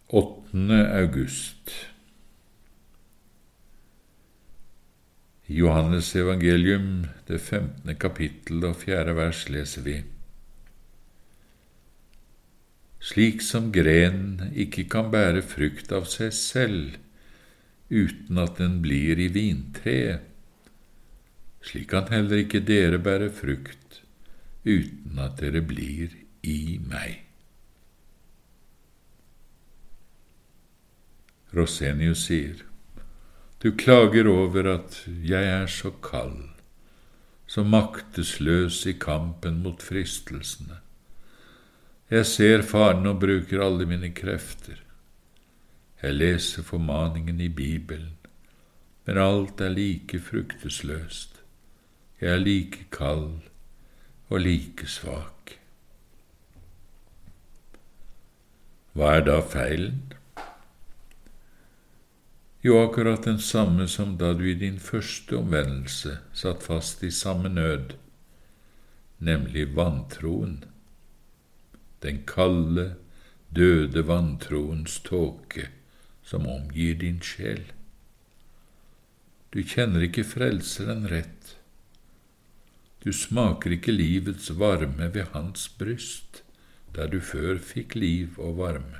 8. august. I Johannes evangelium, det 15. kapittel og 4. vers leser vi: Slik som grenen ikke kan bære frukt av seg selv, uten at den blir i vintreet, slik kan heller ikke dere bære frukt, uten at dere blir i meg. Rosenius sier: Du klager over at jeg er så kald, så maktesløs i kampen mot fristelsene. Jeg ser faren og bruker alle mine krefter. Jeg leser formaningen i Bibelen, men alt er like fruktesløst. Jeg er like kald og like svak. Hva er da feilen? Jo, akkurat den samme som da du i din første omvendelse satt fast i samme nød, nemlig vantroen, den kalde, døde vantroens tåke som omgir din sjel. Du kjenner ikke frelseren rett. Du smaker ikke livets varme ved hans bryst, der du før fikk liv og varme.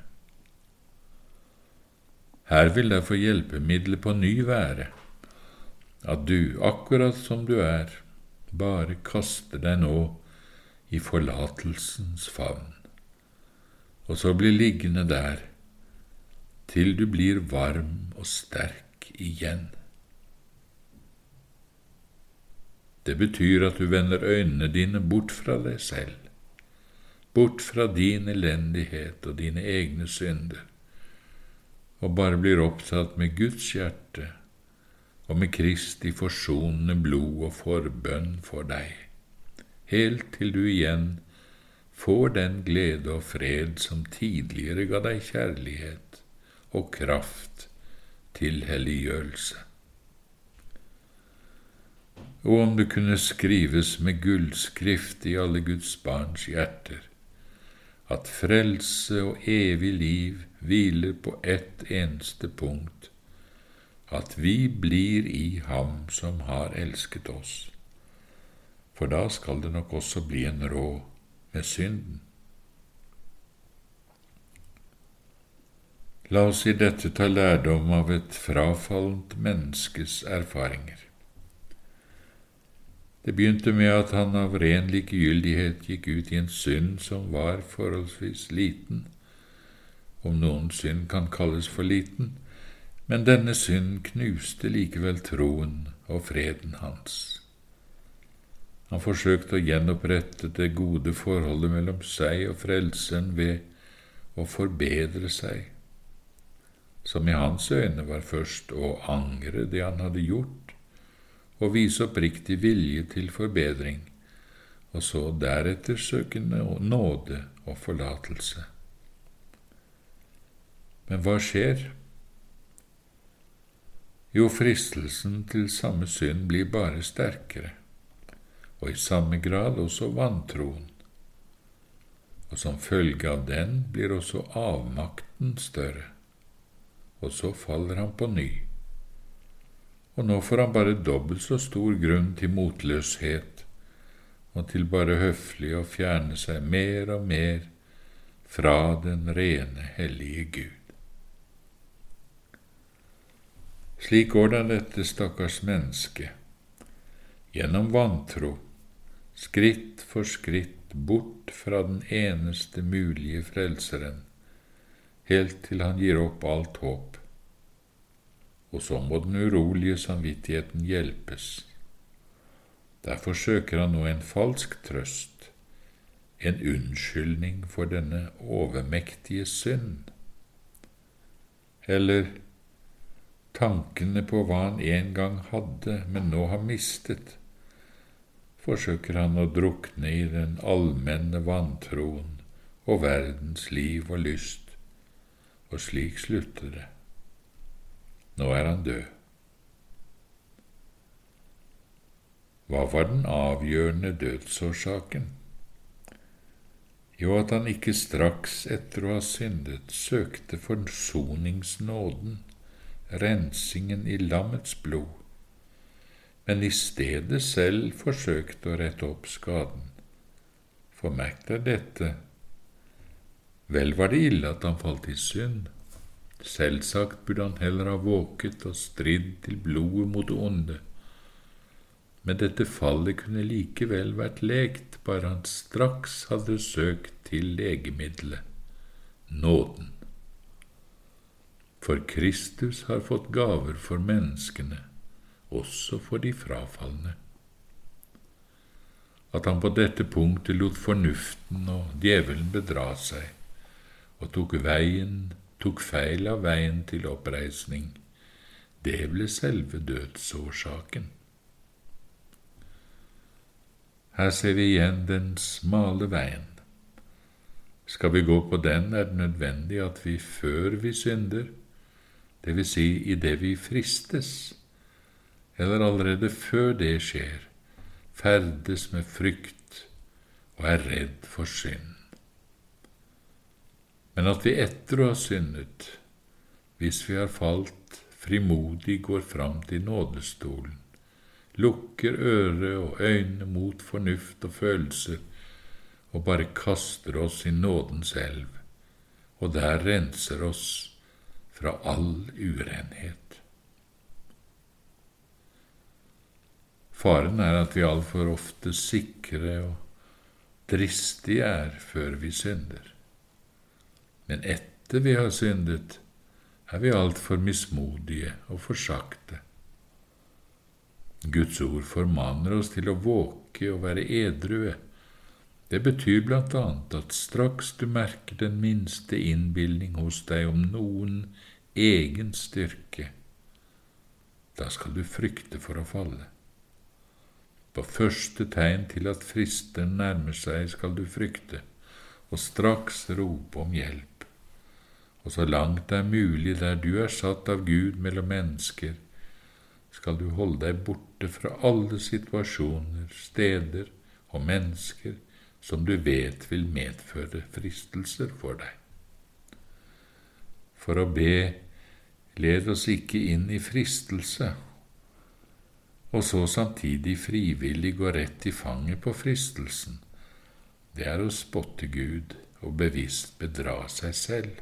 Her vil derfor hjelpemiddelet på ny være at du, akkurat som du er, bare kaster deg nå i forlatelsens favn, og så blir liggende der til du blir varm og sterk igjen. Det betyr at du vender øynene dine bort fra deg selv, bort fra din elendighet og dine egne synder, og bare blir opptatt med Guds hjerte og med Kristi forsonende blod og forbønn for deg, helt til du igjen får den glede og fred som tidligere ga deg kjærlighet og kraft til helliggjørelse. Og om det kunne skrives med gullskrift i alle Guds barns hjerter, at frelse og evig liv hviler på ett eneste punkt, at vi blir i ham som har elsket oss, for da skal det nok også bli en råd med synden. La oss i dette ta lærdom av et frafallent menneskes erfaringer. Det begynte med at han av ren likegyldighet gikk ut i en synd som var forholdsvis liten, om noen synd kan kalles for liten, men denne synd knuste likevel troen og freden hans. Han forsøkte å gjenopprette det gode forholdet mellom seg og frelseren ved å forbedre seg, som i hans øyne var først å angre det han hadde gjort, og vise oppriktig vilje til forbedring, og så deretter søke nåde og forlatelse. Men hva skjer? Jo, fristelsen til samme synd blir bare sterkere, og i samme grad også vantroen, og som følge av den blir også avmakten større, og så faller han på ny. Og nå får han bare dobbelt så stor grunn til motløshet og til bare høflig å fjerne seg mer og mer fra den rene, hellige Gud. Slik går da dette stakkars menneske, gjennom vantro, skritt for skritt bort fra den eneste mulige frelseren, helt til han gir opp alt håp. Og så må den urolige samvittigheten hjelpes. Derfor søker han nå en falsk trøst, en unnskyldning for denne overmektige synd. Eller tankene på hva han en gang hadde, men nå har mistet, forsøker han å drukne i den allmenne vantroen og verdens liv og lyst, og slik slutter det. Nå er han død. Hva var den avgjørende dødsårsaken? Jo, at han ikke straks etter å ha syndet søkte forsoningsnåden, rensingen i lammets blod, men i stedet selv forsøkte å rette opp skaden. For merk deg dette, vel var det ille at han falt i synd. Selvsagt burde han heller ha våket og stridd til blodet mot det onde, men dette fallet kunne likevel vært legt, bare han straks hadde søkt til legemiddelet, nåden. For Kristus har fått gaver for menneskene, også for de frafalne. At han på dette punktet lot fornuften og djevelen bedra seg, og tok feil av veien til oppreisning, det ble selve dødsårsaken. Her ser vi igjen den smale veien. Skal vi gå på den, er det nødvendig at vi før vi synder, det vil si i det vi fristes, eller allerede før det skjer, ferdes med frykt og er redd for synd. Men at vi etter å ha syndet, hvis vi har falt, frimodig går fram til nådestolen, lukker øre og øyne mot fornuft og følelser, og bare kaster oss i nådens elv, og der renser oss fra all urenhet. Faren er at vi altfor ofte sikre og dristige er før vi synder. Men etter vi har syndet, er vi altfor mismodige og forsakte. Guds ord formaner oss til å våke og være edrue. Det betyr blant annet at straks du merker den minste innbilning hos deg om noen egen styrke, da skal du frykte for å falle. På første tegn til at fristeren nærmer seg skal du frykte, og straks rope om hjelp. Og så langt det er mulig der du er satt av Gud mellom mennesker, skal du holde deg borte fra alle situasjoner, steder og mennesker som du vet vil medføre fristelser for deg. For å be, led oss ikke inn i fristelse, og så samtidig frivillig gå rett i fanget på fristelsen. Det er å spotte Gud og bevisst bedra seg selv.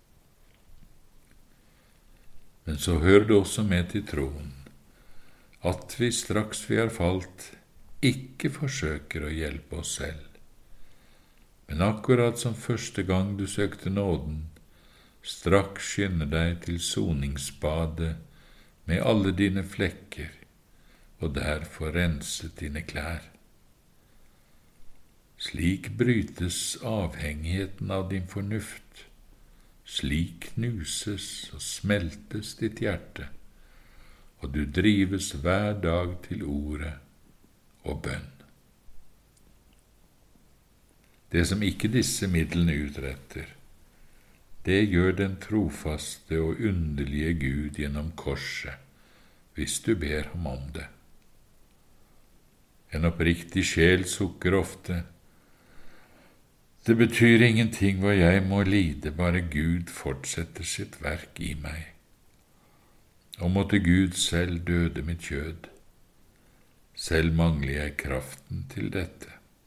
Men så hører det også med til troen, at vi straks vi har falt, ikke forsøker å hjelpe oss selv. Men akkurat som første gang du søkte nåden, straks skynder deg til soningsbadet med alle dine flekker, og der får renset dine klær. Slik brytes avhengigheten av din fornuft, slik knuses og smeltes ditt hjerte, og du drives hver dag til ordet og bønn. Det som ikke disse midlene utretter, det gjør den trofaste og underlige Gud gjennom korset, hvis du ber ham om det. En oppriktig sjel sukker ofte, det betyr ingenting hva jeg må lide, bare Gud fortsetter sitt verk i meg. Og måtte Gud selv døde mitt kjød. Selv mangler jeg kraften til dette.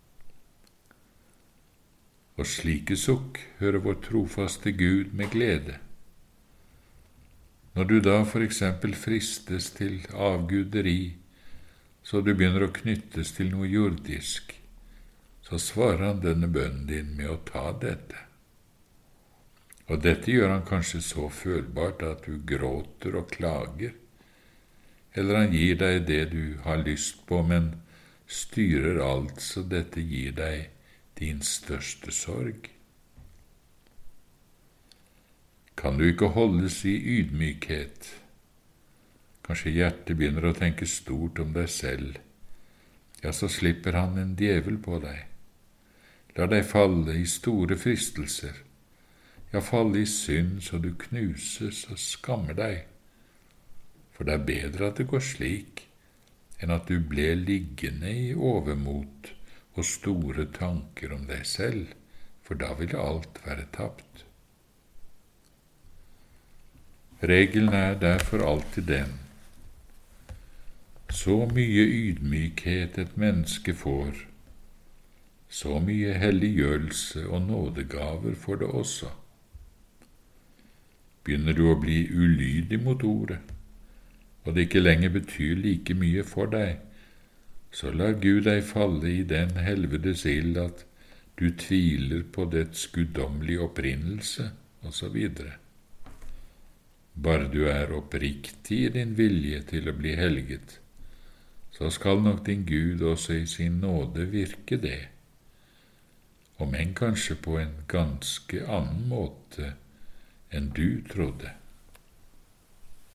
Og slike sukk hører vår trofaste Gud med glede. Når du da for eksempel fristes til avguderi, så du begynner å knyttes til noe jordisk, så svarer han denne bønnen din med å ta dette. Og dette gjør han kanskje så følbart at du gråter og klager, eller han gir deg det du har lyst på, men styrer alt så dette gir deg din største sorg. Kan du ikke holdes i ydmykhet? Kanskje hjertet begynner å tenke stort om deg selv, ja, så slipper han en djevel på deg. La deg falle i store fristelser, ja, falle i synd så du knuses og skammer deg. For det er bedre at det går slik, enn at du ble liggende i overmot og store tanker om deg selv, for da ville alt være tapt. Regelen er derfor alltid den: så mye ydmykhet et menneske får, så mye helliggjørelse og nådegaver får det også. Begynner du å bli ulydig mot ordet, og det ikke lenger betyr like mye for deg, så lar Gud deg falle i den helvedes ild at du tviler på dets guddommelige opprinnelse, osv. Bare du er oppriktig i din vilje til å bli helget, så skal nok din Gud også i sin nåde virke det, om enn kanskje på en ganske annen måte enn du trodde.